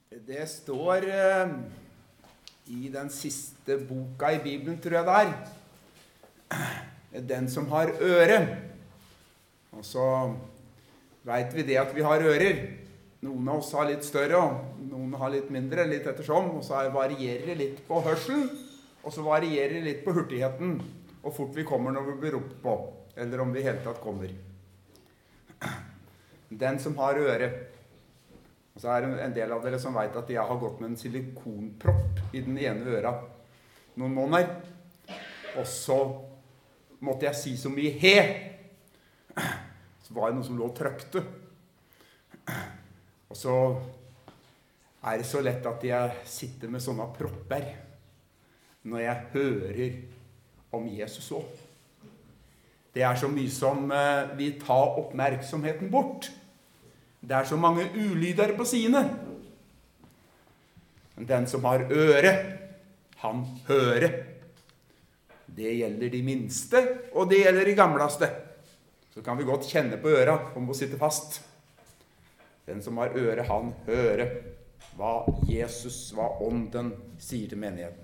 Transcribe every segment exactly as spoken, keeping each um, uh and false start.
Det står eh, i den siste boka i Bibelen, tror jeg det er, den som har øre. Og så vet vi det at vi har ører. Noen av oss har litt større, og noen har litt mindre, litt ettersom. Og så varierer det litt på hørselen, og så varierer det litt på hurtigheten, og fort vi kommer når vi blir ropt på, eller om vi helt tatt kommer. Den som har øre. Og så er det en del av dere som vet at jeg har gått med en silikonpropp i den ene øra noen måneder. Og så måtte jeg si så mye he. Så var det noe som lå og trøkte. Og så er det så lett at jeg sitter med sånne propper når jeg hører om Jesus også. Det er så mye som vi tar oppmerksomheten bort. Det er så mange ulyder på sine. Men den som har øre, han hører. Det gjelder de minste, og det gjelder de gamleste. Så kan vi godt kjenne på øra om å sitte fast. Den som har øre, han hører hva Jesus, hva ånden sier til menigheten.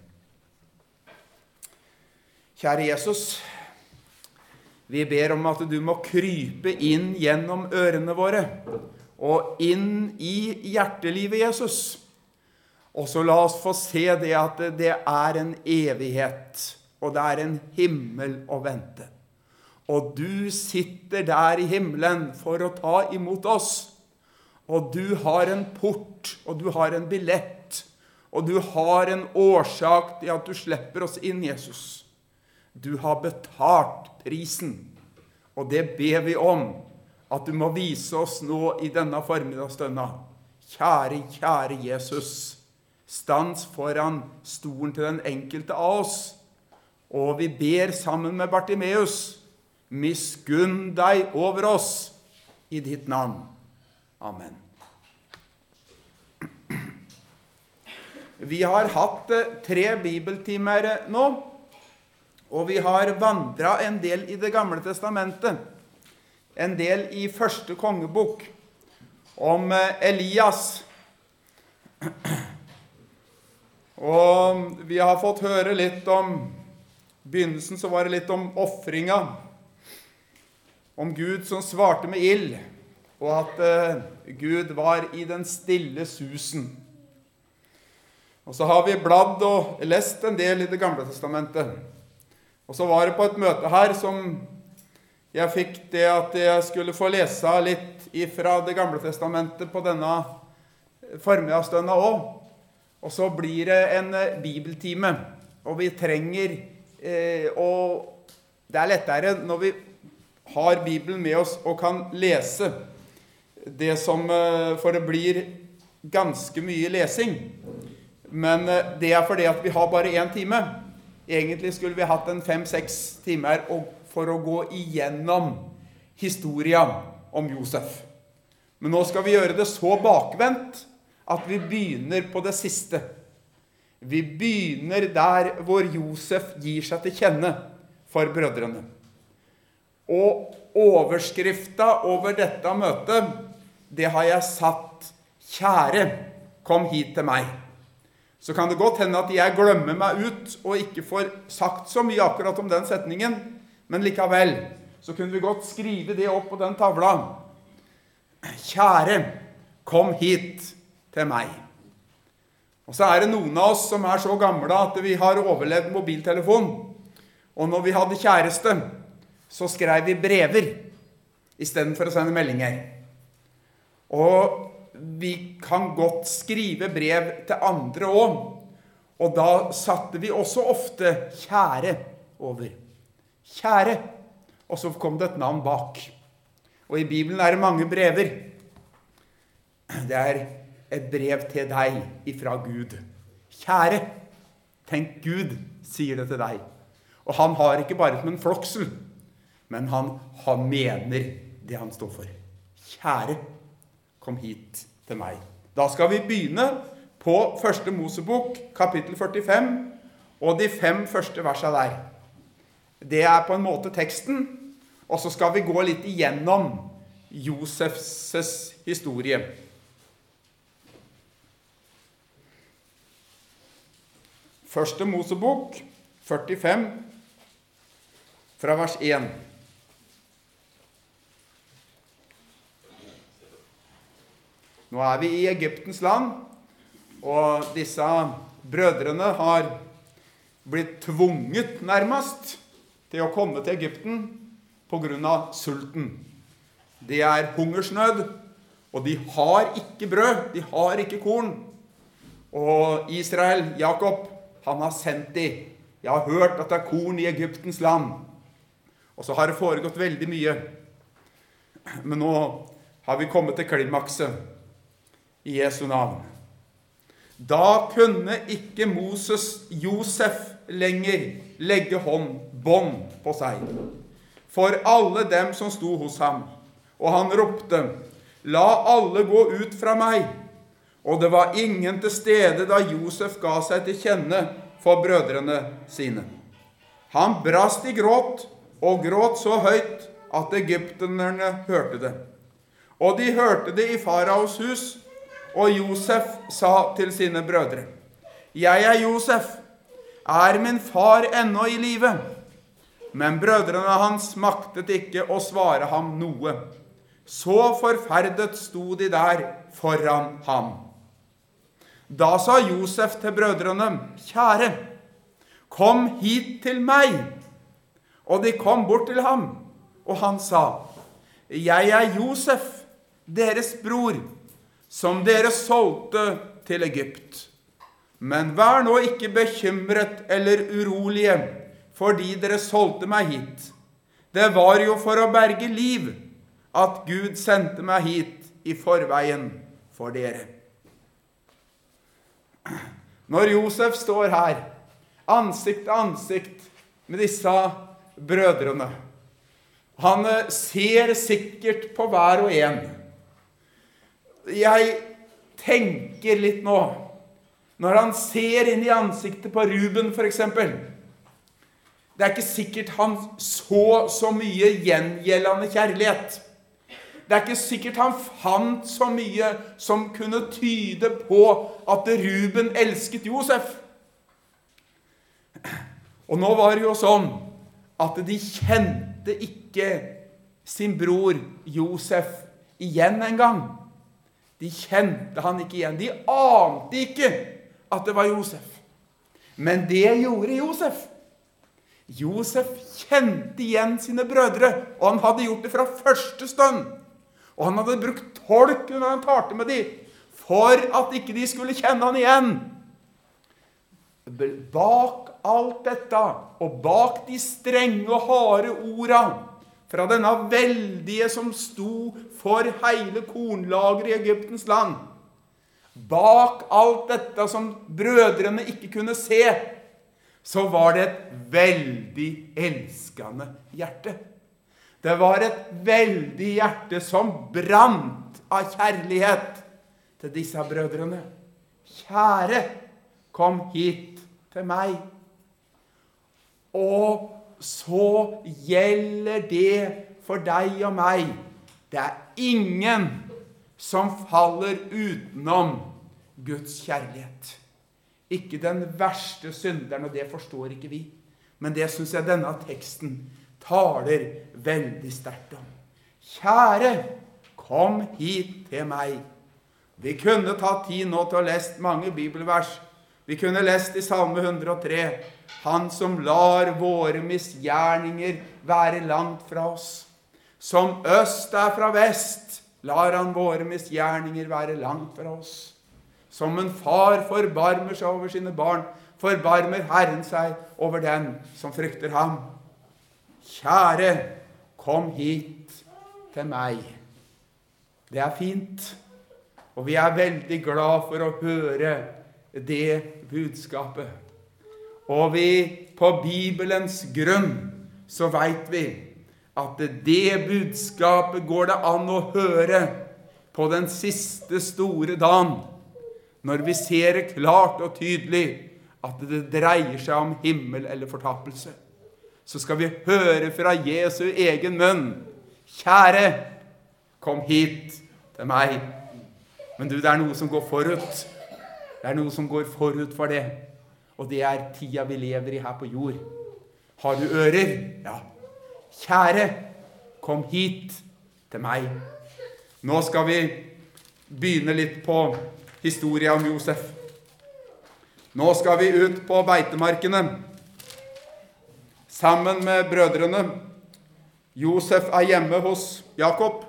Kjære Jesus, vi ber om at du må krype inn gjennom ørene våre, og inn i hjertelivet, Jesus. Og så la oss få se det at det er en evighet, og det er en himmel å vente. Og du sitter der i himmelen for å ta imot oss. Og du har en port, og du har en billett, og du har en årsak til at du slipper oss inn, Jesus. Du har betalt prisen, og det ber vi om, at du må vise oss nå i denne formiddagsstønda. Kjære, kjære Jesus, stans foran stolen til den enkelte av oss, og vi ber sammen med Bartimeus, miskunn deg over oss i ditt navn. Amen. Vi har hatt tre bibeltimer nå, og vi har vandret en del i Det gamle testamentet. En del i første kongebok om Elias. Og vi har fått høre litt om begynnelsen, så var det litt om offringa, om Gud som svarte med ild, og at uh, Gud var i den stille susen. Og så har vi bladd og lest en del i Det gamle testamentet. Og så var det på et møte her som jeg fikk det at jeg skulle få lese litt fra Det gamle testamentet på denne formiddagsstønda også. Og så blir det en bibeltime, og vi trenger, eh, og det er lettere når vi har Bibelen med oss og kan lese det som, eh, for det blir ganske mye lesing. Men eh, det er fordi at vi har bare en time. Egentlig skulle vi hatt en fem-seks timer og for å gå igjennom historien om Josef. Men nå skal vi gjøre det så bakvendt at vi begynner på det siste. Vi begynner der hvor Josef gir seg til kjenne for brødrene. Og overskriften over dette møtet, det har jeg satt: Kjære, kom hit til meg. Så kan det godt hende at jeg glemmer meg ut og ikke får sagt så mye akkurat om den setningen, men likevel, så kunne vi godt skrive det opp på den tavla. Kjære, kom hit til meg. Og så er det noen av oss som er så gamle at vi har overlevd mobiltelefon. Og når vi hadde kjæreste, så skrev vi brever i stedet for å sende meldinger. Og vi kan godt skrive brev til andre også. Og da satte vi også ofte kjære over. Kjære, og så kom det et navn bak. Og i Bibelen er det mange brever. Det er et brev til deg ifra Gud. Kjære, tenk Gud sier det til deg. Og han har ikke bare som en floksel, men han, han mener det han står for. Kjære, kom hit til meg. Da skal vi begynne på første Mosebok, kapittel førtifem, og de fem første versene der. Det er på en måte teksten, og så skal vi gå litt igjennom Josefs historie. Første Mosebok, førtifem, fra vers én. Nå er vi i Egyptens land, og disse brødrene har blitt tvunget nærmest til å komme til Egypten på grunn av sulten. Det er hungersnød, og de har ikke brød, de har ikke korn. Og Israel, Jakob, han har sendt de. Jeg har hørt at det er korn i Egyptens land. Og så har det foregått veldig mye. Men nå har vi kommet til klimakset i Jesu navn. Da kunne ikke Moses Josef lenger legge hånd, bånd på seg, for alle dem som sto hos ham. Og han ropte, la alle gå ut fra meg. Og det var ingen til stede da Josef ga seg til kjenne for brødrene sine. Han brast i gråt, og gråt så høyt at egypterne hørte det. Og de hørte det i faraos hus, og Josef sa til sine brødre, jeg er Josef, er min far ennå i live? Men brødrene hans maktet ikke å svare ham noe. Så forferdet sto de der foran ham. Da sa Josef til brødrene, kjære, kom hit til meg. Og de kom bort til ham, og han sa, jeg er Josef, deres bror, som dere solgte til Egypt. Men vær nå ikke bekymret eller urolige, fordi dere solgte meg hit. Det var jo for å berge liv, at Gud sendte meg hit i forveien for dere. Når Josef står her, ansikt til ansikt med disse brødrene, han ser sikkert på hver og en. Jeg tenker litt nå, når han ser inn i ansiktet på Ruben for eksempel, det er ikke sikkert han så så mye gjengjeldende kjærlighet. Det er ikke sikkert han fant så mye som kunne tyde på at Ruben elsket Josef. Og nå var det jo sånn at de kjente ikke sin bror Josef igjen en gang. De kjente han ikke igjen. De ante ikke at det var Josef. Men det gjorde Josef. Josef kjente igjen sine brødre, og han hadde gjort det fra første stund. Og han hadde brukt tolk når han talte med dem, for at ikke de skulle kjenne han igjen. Bak alt dette, og bak de strenge og harde ordene, fra denne veldige som sto for hele kornlageret i Egyptens land. Bak alt dette som brødrene ikke kunne se, så var det et veldig elskende hjerte. Det var et veldig hjerte som brant av kjærlighet til disse brødrene. Kjære, kom hit til meg. Og så gjelder det for deg og meg. Det er ingen som faller utenom Guds kjærlighet. Ikke den verste synderen, og det forstår ikke vi. Men det synes jeg denne teksten taler veldig sterkt om. Kjære, kom hit til meg. Vi kunne ta tid nå til å lese mange bibelvers. Vi kunne lest i Salme hundre og tre, han som lar våre misgjerninger være langt fra oss. Som øst er fra vest, lar han våre misgjerninger være langt fra oss. Som en far forbarmer seg over sine barn, forbarmer Herren seg over den som frykter ham. Kjære, kom hit til meg. Det er fint, og vi er veldig glad for å høre det budskapet. Og vi, på Bibelens grunn, så vet vi at det budskapet går det an å høre på den siste store dagen, når vi ser det klart og tydelig at det dreier seg om himmel eller fortapelse. Så skal vi høre fra Jesu egen munn, kjære, kom hit til meg. Men du, det er noe som går forut. Det er noe som går forut for det. Og det er tida vi lever i her på jord. Har du ører? Ja. Kjære, kom hit til meg. Nå skal vi begynne litt på historien om Josef. Nå skal vi ut på beitemarkene sammen med brødrene. Josef er hjemme hos Jakob.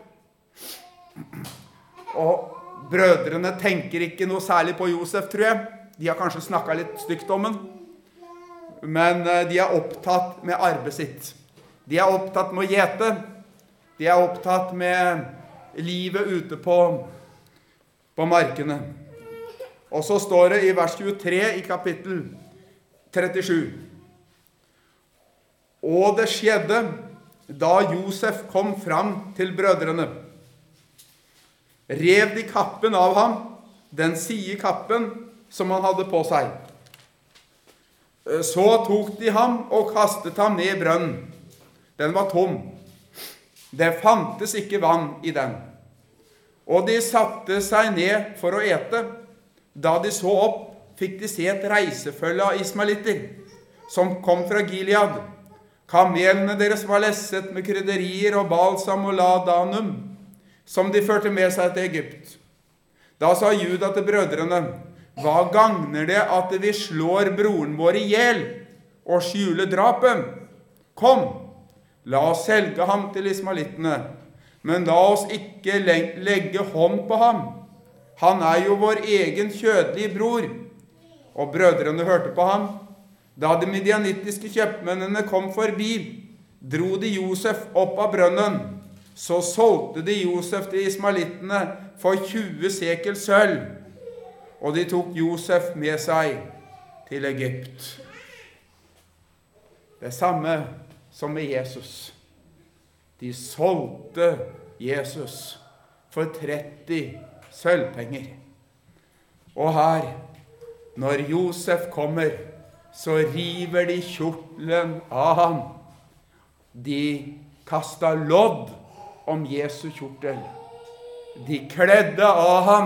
Og brødrene tenker ikke noe særlig på Josef, tror jeg. De har kanskje snakket litt stygt om han. Men de er opptatt med arbeidet sitt. De er opptatt med å gjete. De er opptatt med livet ute på, på markene. Og så står det i vers tjuetre i kapittel trettisju. Og det skjedde da Josef kom fram til brødrene. Rev de kappen av ham, den side kappen som han hadde på seg. Så tok de ham og kastet ham ned i brønnen. Den var tom. Det fantes ikke vann i den. Og de satte seg ned for å ete. Da de så opp, fikk de se et reisefølge av ismaelitter, som kom fra Gilead. Kamelene deres var lesset med krydderier og balsam og ladanum, som de førte med seg til Egypt. Da sa Juda til brødrene, hva gagner det at vi slår broren vår ihjel og skjuler drapet? Kom, la oss selge ham til ismaelittene, men la oss ikke legge hånd på ham. Han er jo vår egen kjødelige bror. Og brødrene hørte på ham. Da de midianittiske kjøpmennene kom forbi, dro de Josef opp av brønnen. Så solgte de Josef til ismaelittene for tjue sekel sølv. Og de tok Josef med seg til Egypt. Det samme som med Jesus. De solgte Jesus for tretti sølvpenger. Og her, når Josef kommer, så river de kjortelen av ham. De kastet lodd om Jesu kjortel. De kledde av ham.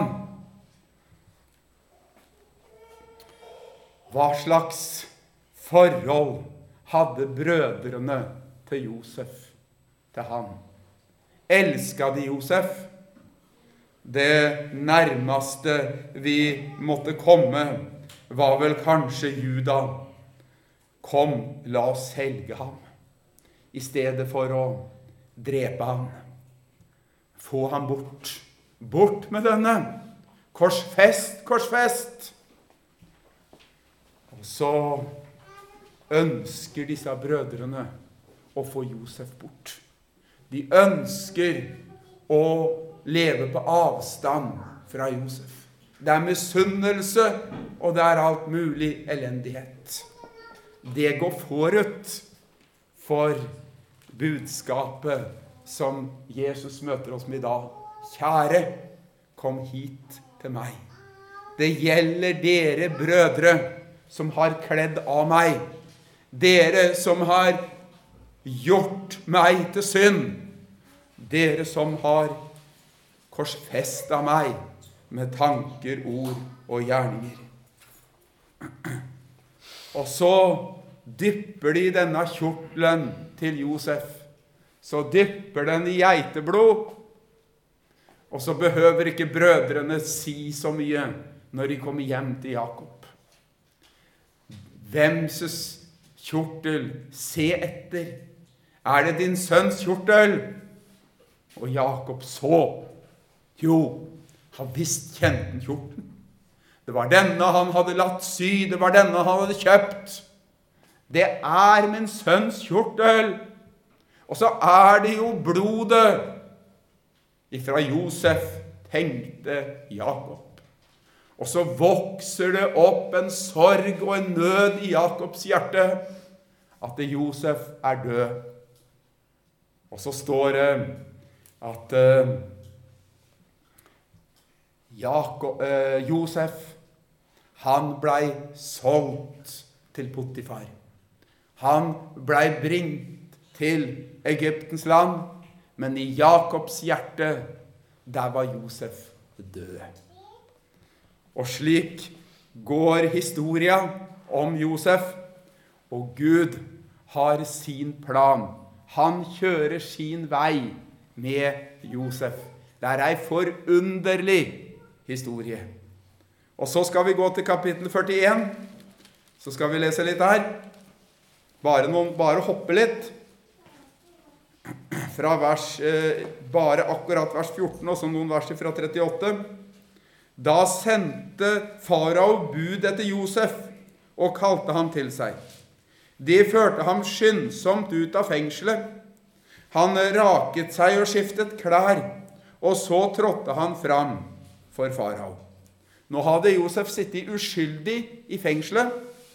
Hva slags forhold hadde brødrene til Josef, til ham? Elsket de Josef? Det nærmeste vi måtte komme var vel kanskje Juda. Kom, la oss selge ham, i stedet for å drepe ham. Få ham bort. Bort med denne. Korsfest, korsfest. Og så ønsker disse brødrene å få Josef bort. De ønsker å leve på avstand fra Josef. Det er misunnelse, og det er alt mulig elendighet. Det går forut for budskapet som Jesus møter oss med i dag. Kjære, kom hit til meg. Det gjelder dere brødre som har kledd av meg. Dere som har gjort meg til synd. Dere som har korsfestet meg med tanker, ord og gjerninger. Og så dypper de denne kjortelen til Josef. Så dypper den i geiteblod. Og så behøver ikke brødrene si så mye når de kommer hjem til Jakob. Hvemses kjortel? Se etter. Er det din sønns kjortel? Og Jakob så. Jo, han visst kjente den kjorten. Det var denne han hadde latt sy, det var denne han hadde kjøpt. Det er min sønns kjortel. Og så er det jo blodet ifra Josef, tenkte Jakob. Og så vokser det opp en sorg og en nød i Jakobs hjerte, at Josef er død. Og så står det at uh, Jakob, uh, Josef, han blei solgt til Potifar. Han blei bringt til Egyptens land, men i Jakobs hjerte, der var Josef død. Og slik går historia om Josef. Og Gud har sin plan. Han kjører sin vei med Josef. Det er en forunderlig historie. Og så skal vi gå til kapittel førtien. Så skal vi lese litt her. Bare, noen, bare hoppe litt. Fra vers, eh, bare akkurat vers fjorten, og så noen vers fra trettiåtte. Da sendte farao bud etter Josef, og kalte ham til seg. De førte ham skyndsomt ut av fengselet. Han raket seg og skiftet klær, og så trådte han fram for farao. Nå hadde Josef sittet uskyldig i fengselet,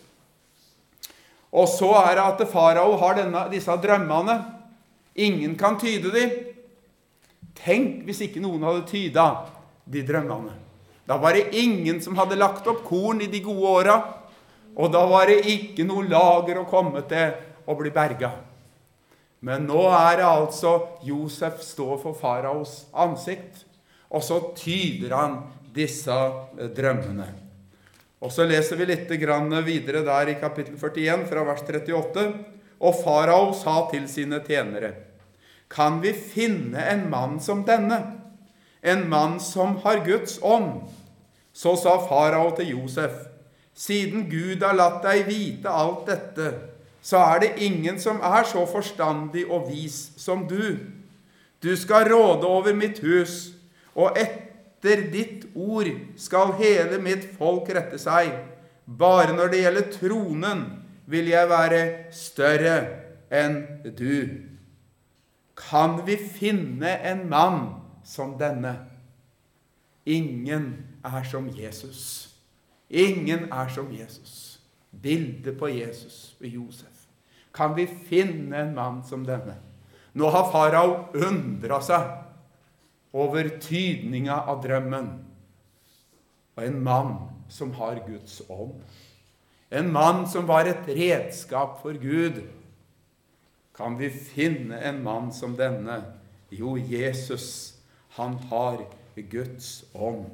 og så er det at farao har denne, disse drømmene. Ingen kan tyde de. Tenk hvis ikke noen hadde tyda de drømmene. Da var det ingen som hadde lagt opp korn i de gode åra, og da var det ikke noe lager å komme til å bli berga. Men nå er det altså Josef står for faraos ansikt, og så tyder han disse drømmene. Og så leser vi litt grann videre der i kapittel førtien fra vers trettiåtte. Og farao sa til sine tjenere: Kan vi finne en mann som denne? En mann som har Guds ånd? Så sa farao til Josef: Siden Gud har latt deg vite alt dette, så er det ingen som er så forstandig og vis som du. Du skal råde over mitt hus, og etter ditt ord skal hele mitt folk rette seg. Bare når det gjelder tronen, vil jeg være større enn du. Kan vi finne en mann som denne? Ingen er som Jesus. Ingen er som Jesus. Bildet på Jesus og Josef. Kan vi finne en mann som denne? Nå har farao undret seg over tydninga av drømmen. Og en mann som har Guds ånd. En mann som var et redskap for Gud. Kan vi finne en mann som denne? Jo, Jesus, han har Guds ånd.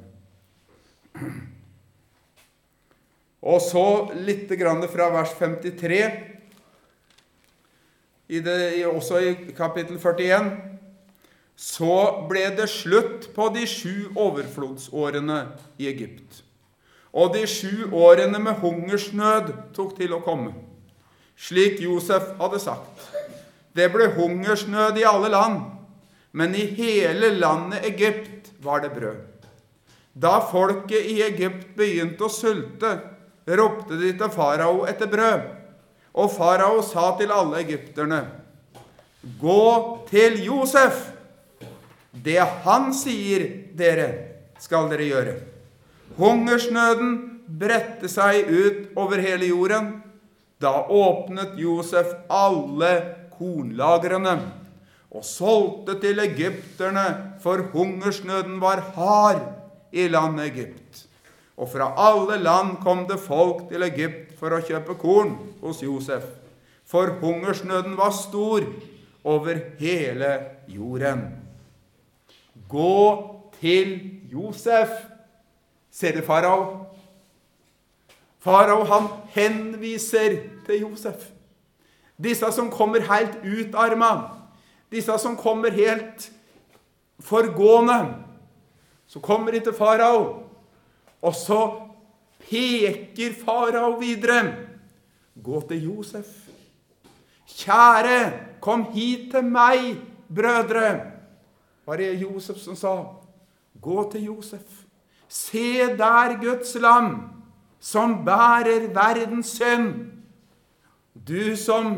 Og så litt grann fra vers femtitre, i det, også i kapittel førtien. Så ble det slutt på de sju overflodsårene i Egypt. Og de sju årene med hungersnød tok til å komme, slik Josef hadde sagt. Det ble hungersnød i alle land, men i hele landet Egypt var det brød. Da folket i Egypt begynte å sulte, ropte de til farao etter brød. Og farao sa til alle egypterne: Gå til Josef! Det han sier dere, skal dere gjøre. Hungersnøden bredte seg ut over hele jorden. Da åpnet Josef alle kornlagrene og solgte til egypterne, for hungersnøden var hard i landet Egypt. Og fra alle land kom det folk til Egypt for å kjøpe korn hos Josef, for hungersnøden var stor over hele jorden. Gå til Josef, ser du farao? Farao, han henviser til Josef. Disse som kommer helt utarmet, disse som kommer helt forgående, så kommer de til farao, og så peker farao videre. Gå til Josef. Kjære, kom hit til meg, brødre. Var det Josef som sa? Gå til Josef. Se der Guds lam, som bærer verdens synd. Du som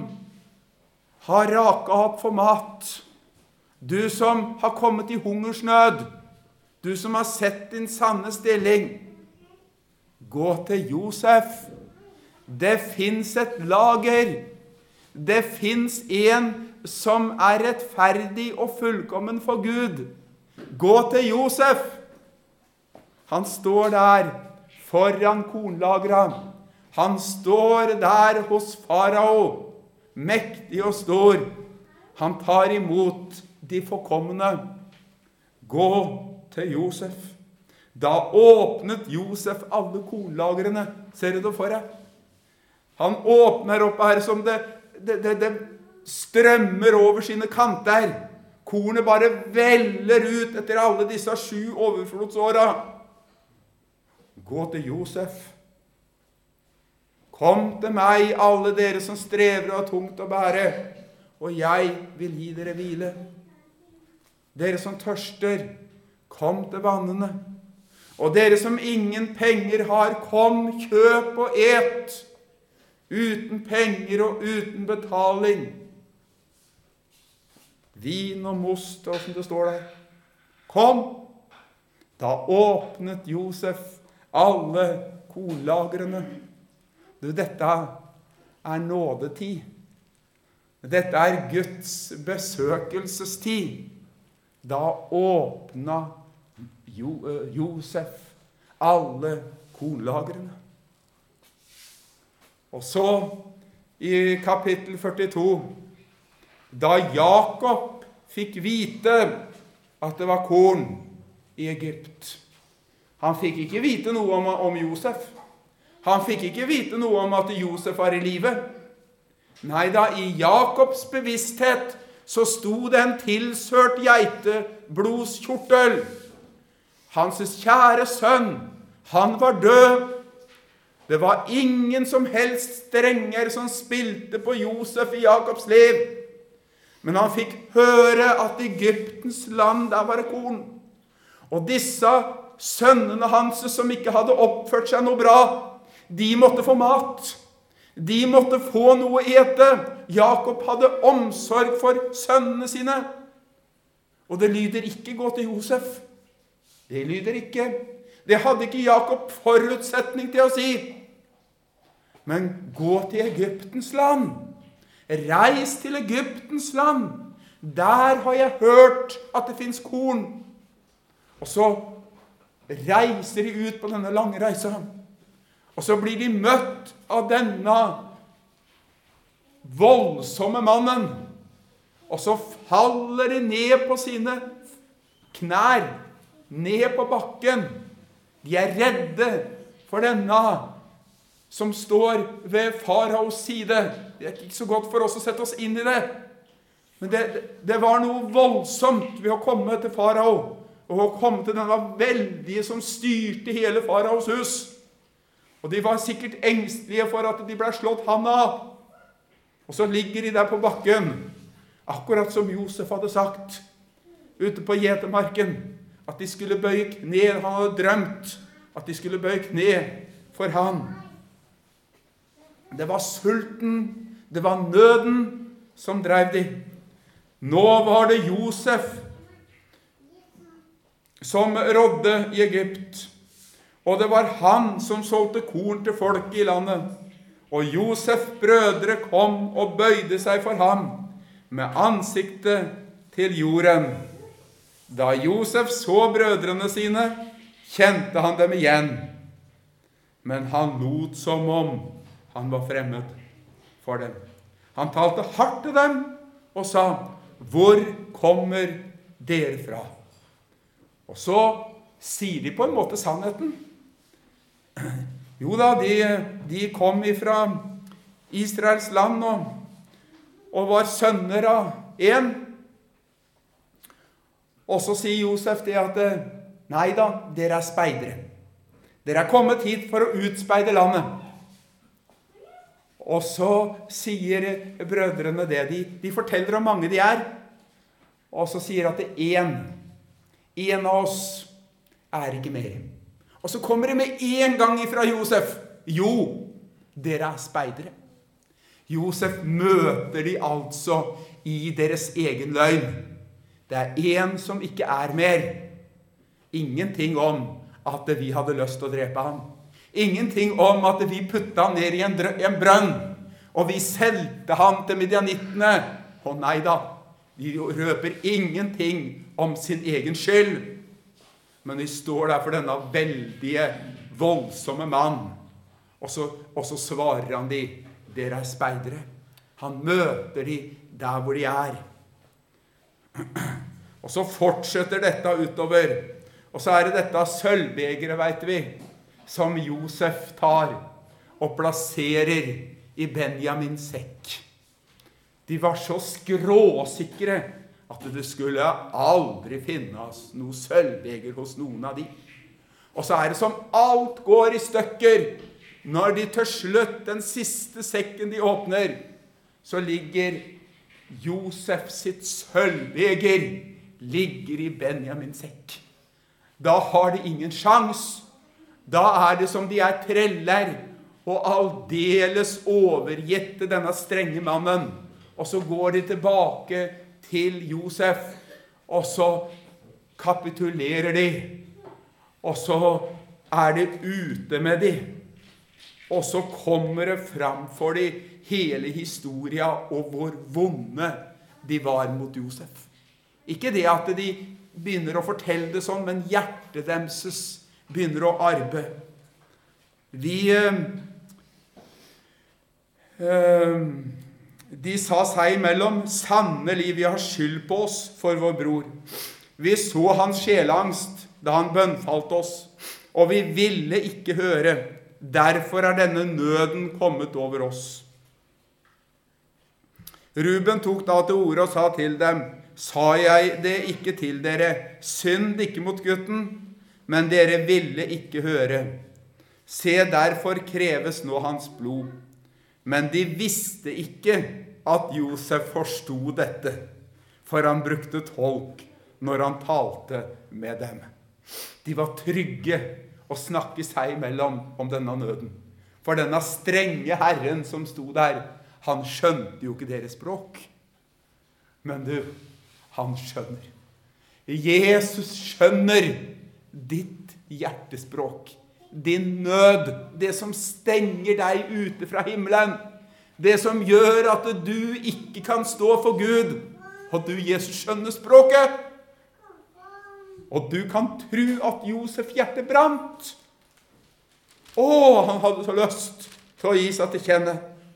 har raket opp for mat. Du som har kommet i hungersnød. Du som har sett din sanne stilling. Gå til Josef. Det finnes et lager. Det finnes en som er rettferdig og fullkommen for Gud. Gå til Josef. Han står der foran kornlageret. Han står der hos farao, mektig og stor. Han tar imot de forkomne. Gå til Josef. Da åpnet Josef alle kornlagrene. Ser du det for deg? Han åpner opp her som det, det, det, det strømmer over sine kanter. Kornet bare veller ut etter alle disse sju overflodsåra. Gå til Josef. Kom til meg, alle dere som strever og har tungt å bære, og jeg vil gi dere hvile. Dere som tørster, kom til vannene. Og dere som ingen penger har, kom, kjøp og et, uten penger og uten betaling. Vin og most, og som det står der. Kom! Da åpnet Josef alle korlagrene. Du, dette er nådetid. Dette er Guds besøkelsestid. Da åpna jo, uh, Josef alle korlagrene. Og så i kapittel førtito, da Jakob fikk vite at det var korn i Egypt. Han fikk ikke vite noe om, om Josef. Han fikk ikke vite noe om at Josef var i live. Nei da, i Jakobs bevissthet så sto det en tilsørt geitebblodskjortel. Hans kjære sønn, han var død. Det var ingen som helst strenger som spilte på Josef i Jakobs liv. Men han fikk høre at i Egyptens land der var det korn. Og disse sønnene hans som ikke hadde oppført seg noe bra, de måtte få mat. De måtte få noe ete. Jakob hadde omsorg for sønnene sine. Og det lyder ikke gå til Josef. Det lyder ikke. Det hadde ikke Jakob forutsetning til å si. Men gå til Egyptens land. Reis til Egyptens land. Der har jeg hørt at det finnes korn. Og så reiser de ut på denne lange reisa. Og så blir de møtt av denne voldsomme mannen. Og så faller de ned på sine knær, ned på bakken. De er redde for denne som står ved faraos side. Det er ikke så godt for oss å sette oss inn i det. Men det, det var noe voldsomt ved å komme til farao, og å komme til denne veldige som styrte hele faraos hus. Og de var sikkert engstelige for at de ble slått handa av. Og så ligger de der på bakken, akkurat som Josef hadde sagt, ute på gjetemarken, at de skulle bøye kne. Han hadde drømt at de skulle bøye kne for han. Det var sulten, det var nøden som drev de. Nå var det Josef som rådde i Egypt. Og det var han som solgte korn til folk i landet. Og Josef brødre kom og bøyde seg for ham med ansiktet til jorden. Da Josef så brødrene sine, kjente han dem igjen. Men han lot som om han var fremmed for dem. Han talte hardt til dem og sa, hvor kommer dere fra? Og så sier de på en måte sannheten. Jo da, de, de kom ifra Israels land og, og var sønner av en. Og så sier Josef det at, nei da, dere er speidere. Dere er kommet hit for å utspeide landet. Og så sier brødrene det. De, de forteller om mange de er. Og så sier at det er en. En av oss er ikke mer. Og så kommer det med en gang ifra Josef. Jo, dere er speidere. Josef møter de altså i deres egen løgn. Det er en som ikke er mer. Ingenting om at vi hadde lyst til å drepe ham. Ingenting om at vi puttet han ned i en, en brønn, og vi selte han til midianittene. Og nei da, de røper ingenting om sin egen skyld. Men de står der for denne veldige, voldsomme mann. Og så, og så svarer han de, dere er speidere. Han møter de der hvor de er. Og så fortsetter dette utover. Og så er det dette sølvbegeret, vet vi, som Josef tar og plasserer i Benjamins sekk. De var så skråsikre at det skulle aldri finnes noe sølvbeger hos noen av de. Og så er det som alt går i stykker. Når de til slutt, den siste sekken de åpner, så ligger Josef sitt sølvbeger ligger i Benjamins sekk. Da har de ingen sjans. Da er det som de er treller og aldeles overgitt til denne strenge mannen. Og så går de tilbake til Josef, og så kapitulerer de. Og så er det ute med de. Og så kommer det fram for de hele historia og hvor vonde de var mot Josef. Ikke det at de begynner å fortelle det sånn, men hjertet deres begynner å arbe. Vi øh, øh, de sa seg imellom, sannelig vi har skyld på oss for vår bror. Vi så hans sjelangst da han bønnfalt oss, og vi ville ikke høre. Derfor er denne nøden kommet over oss. Ruben tok da til orde og sa til dem, sa jeg det ikke til dere, synd ikke mot gutten, men dere ville ikke høre. Se, derfor kreves nå hans blod. Men de visste ikke at Josef forstod dette, for han brukte tolk når han talte med dem. De var trygge å snakke seg imellom om denne nøden. For denne strenge herren som stod der, han skjønte jo ikke deres språk. Men du, han skjønner. Jesus skjønner ditt hjertespråk, din nød, det som stenger deg ute fra himmelen, det som gjør at du ikke kan stå for Gud, og du, Jesus, skjønner språket. Og du kan tro at Josef hjerte brant. Å, han hadde så lyst til å gi seg til kjenne.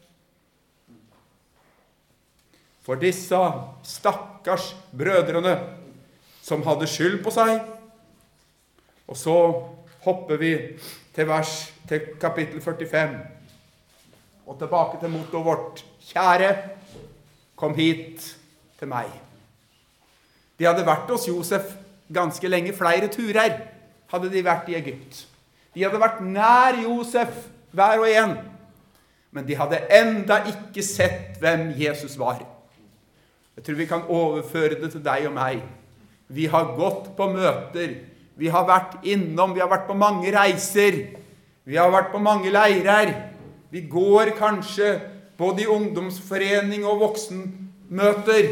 For disse stakkars brødrene som hadde skyld på seg. Og så hopper vi til vers, til kapittel førtifem. Og tilbake til mottoet vårt. Kjære, kom hit til meg. De hadde vært hos Josef ganske lenge, flere turer hadde de vært i Egypt. De hadde vært nær Josef, hver og en. Men de hadde enda ikke sett hvem Jesus var. Jeg tror vi kan overføre det til deg og meg. Vi har gått på møter. Vi har vært innom, vi har vært på mange reiser. Vi har vært på mange leirer. Vi går kanskje både i ungdomsforening og voksenmøter.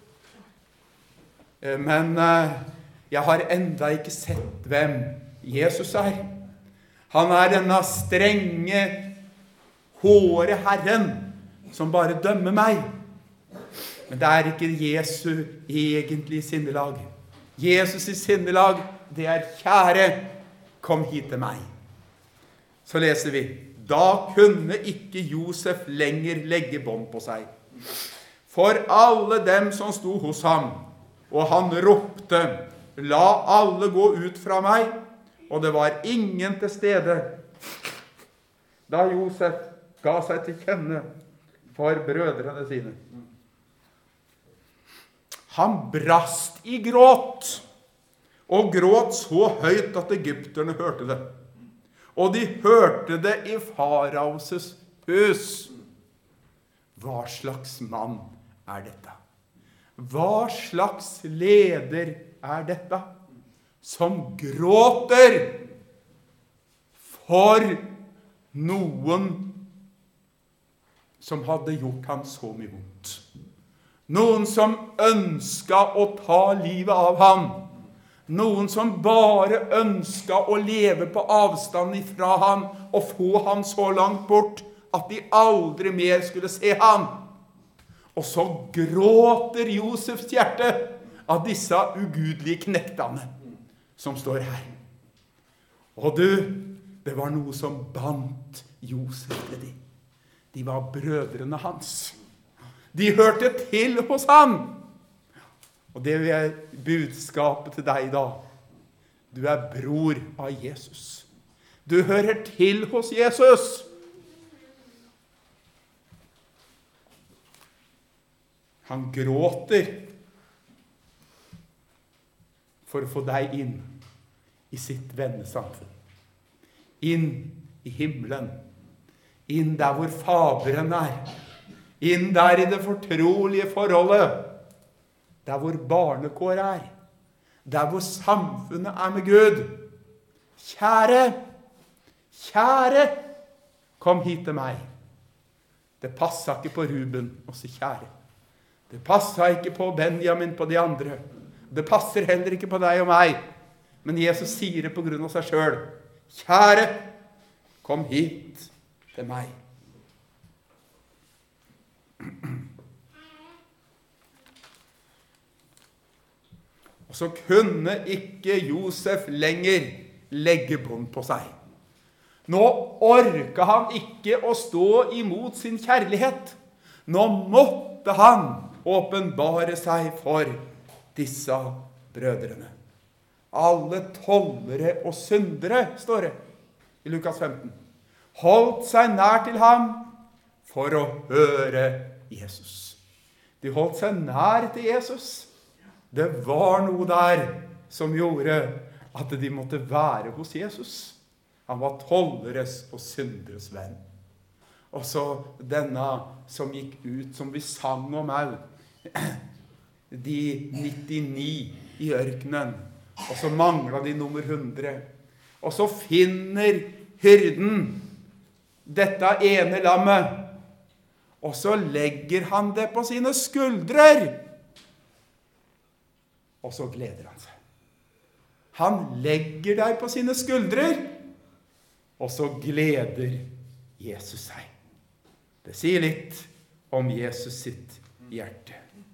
Men jeg har enda ikke sett hvem Jesus er. Han er denne strenge, hårde Herren som bare dømmer meg. Men det er ikke Jesu egentlige sinnelag. Jesus i sinnelag, det er kjære, kom hit til meg. Så leser vi, da kunne ikke Josef lenger legge bånd på seg. For alle dem som sto hos ham, og han ropte, la alle gå ut fra meg, og det var ingen til stede. Da Josef ga seg til kjenne for brødrene sine. Han brast i gråt, og gråt så høyt at egypterne hørte det. Og de hørte det i faraos hus. Hva slags mann er dette? Hva slags leder er dette? Som gråter for noen som hadde gjort ham så mye vondt. Noen som ønsket å ta livet av ham. Noen som bare ønsket å leve på avstand ifra ham og få ham så langt bort at de aldri mer skulle se ham. Og så gråter Josefs hjerte av disse ugudelige knektene som står her. Og du, det var noe som bandt Josef til dem. De var brødrene hans. De hørte til hos ham. Og det er budskapet til deg da. Du er bror av Jesus. Du hører til hos Jesus. Han gråter for å få deg inn i sitt vennesamfunn. Inn i himmelen. Inn der hvor Faderen er. Inn der i det fortrolige forholdet. Der hvor barnekår er. Der hvor samfunnet er med Gud. Kjære, kjære, kom hit til meg. Det passet ikke på Ruben å si kjære. Det passet ikke på Benjamin, på de andre. Det passer heller ikke på deg og meg. Men Jesus sier det på grunn av seg selv. Kjære, kom hit til meg. Og så kunne ikke Josef lenger legge bånd på seg. Nå orket han ikke å stå imot sin kjærlighet. Nå måtte han åpenbare seg for disse brødrene. Alle tollere og syndere, står det i Lukas femten, holdt seg nær til ham for å høre Jesus. De holdt seg nær til Jesus. Det var noe der som gjorde at de måtte være hos Jesus. Han var tolleres og synderes venn. Og så denne som gikk ut, som vi sang om au, de nittini i ørkenen, og så manglet de nummer hundre. Og så finner hyrden dette ene lammet, og så legger han det på sine skuldrer. Og så gleder han seg. Han legger deg på sine skuldrer, og så gleder Jesus seg. Det sier litt om Jesus sitt hjerte.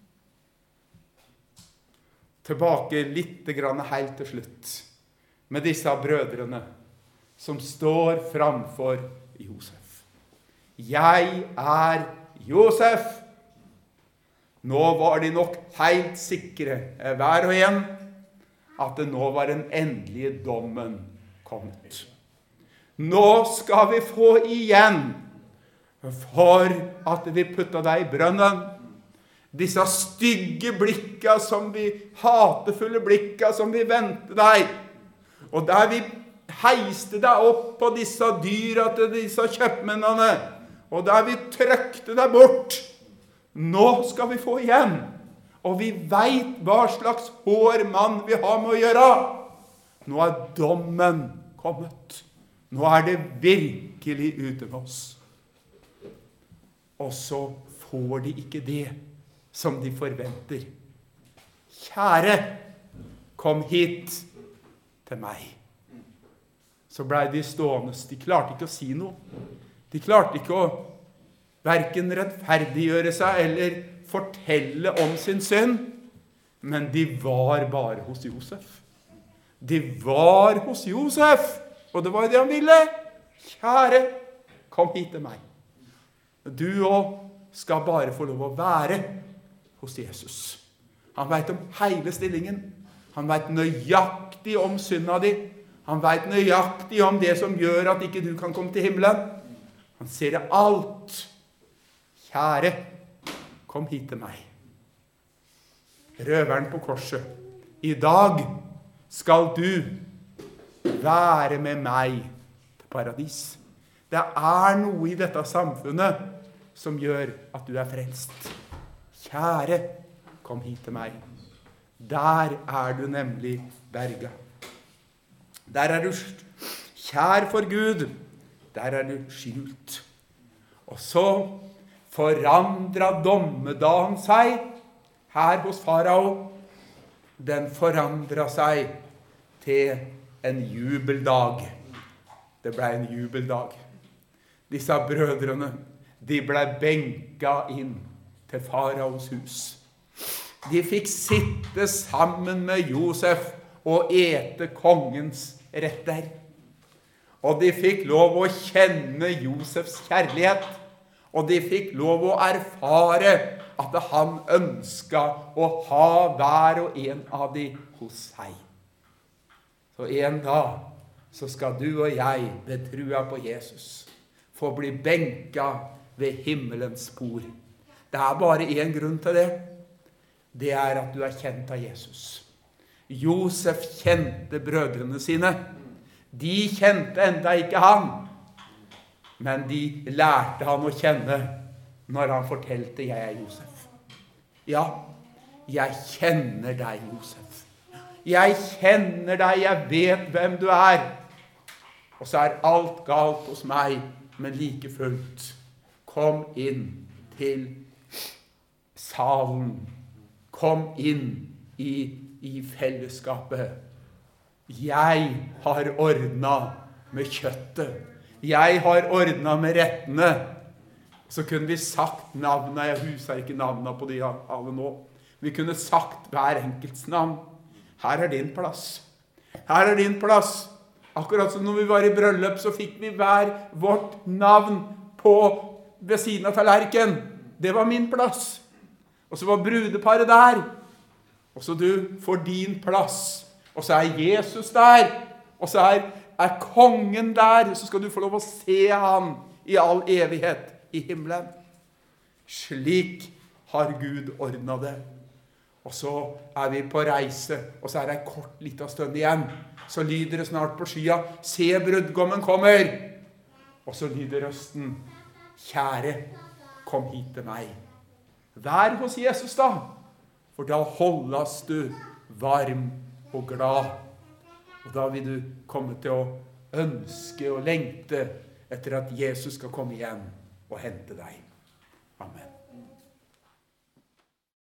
Tilbake litt grann helt til slutt med disse brødrene som står framfor Josef. Jeg er Josef. Nå var de nok helt sikre, hver og en, at det nå var den endelige dommen kommet. Nå skal vi få igjen for at vi putta deg i brønnen. Disse stygge blikka som vi, hatefulle blikka som vi vendte deg. Og der vi heiste deg opp på disse dyra til disse kjøpmennene. Og der vi trøkte deg bort. Nå skal vi få igjen. Og vi vet hva slags hår mann vi har med å gjøre. Nå er dommen kommet. Nå er det virkelig ute med oss. Og så får de ikke det som de forventer. Kjære, kom hit til meg. Så ble de stående. De klarte ikke å si noe. De klarte ikke å hverken rettferdiggjøre seg eller fortelle om sin synd. Men de var bare hos Josef. De var hos Josef. Og det var det han ville. Kjære, kom hit til meg. Du også skal bare få lov å være hos Jesus. Han vet om hele stillingen. Han vet nøyaktig om synda di. Han vet nøyaktig om det som gjør at ikke du kan komme til himmelen. Han ser det alt. Kjære, kom hit til meg. Røveren på korset. I dag skal du være med meg til paradis. Det er noe i dette samfunnet som gjør at du er frelst. Kjære, kom hit til meg. Der er du nemlig berga. Der er du kjær for Gud. Der er du skjult. Og så forandret dommedagen seg her hos farao. Den forandret seg til en jubeldag. Det ble en jubeldag. Disse brødrene, de ble benka inn til faraos hus. De fikk sitte sammen med Josef og ete kongens retter. Og de fikk lov å kjenne Josefs kjærlighet. Og de fikk lov å erfare at han ønsket å ha hver og en av de hos seg. Så en dag så skal du og jeg ved trua på Jesus få bli benka ved himmelens bord. Det er bare en grunn til det. det er at du er kjent av Jesus. Josef kjente brødrene sine. De kjente enda ikke han, men de lærte han å kjenne når han fortalte, jeg er Josef. Ja, jeg kjenner deg, Josef. Jeg kjenner deg, jeg vet hvem du er. Og så er alt galt hos meg, men like fullt. Kom inn til salen. Kom inn i, i fellesskapet. Jeg har ordnet med kjøttet. Jeg har ordnet med rettene. Så kunne vi sagt navnet. Jeg husker ikke navnet på de alle nå. Vi kunne sagt hver enkelts navn. Her er din plass. Her er din plass. Akkurat som når vi var i bryllup, så fikk vi hver vårt navn på ved siden av tallerken. Det var min plass. Og så var brudeparet der. Og så du får din plass. Og så er Jesus der. Og så er, er kongen der. Så skal du få lov å se han i all evighet i himmelen. Slik har Gud ordnet det. Og så er vi på reise, og så er det en kort liten stund igjen. Så lyder det snart på skya, se brudgommen kommer. Og så lyder røsten, kjære, kom hit til meg. Vær hos Jesus da, for da holdes du varm og glad. Og da vil du komme til å ønske og lengte etter at Jesus skal komme igjen og hente deg. Amen.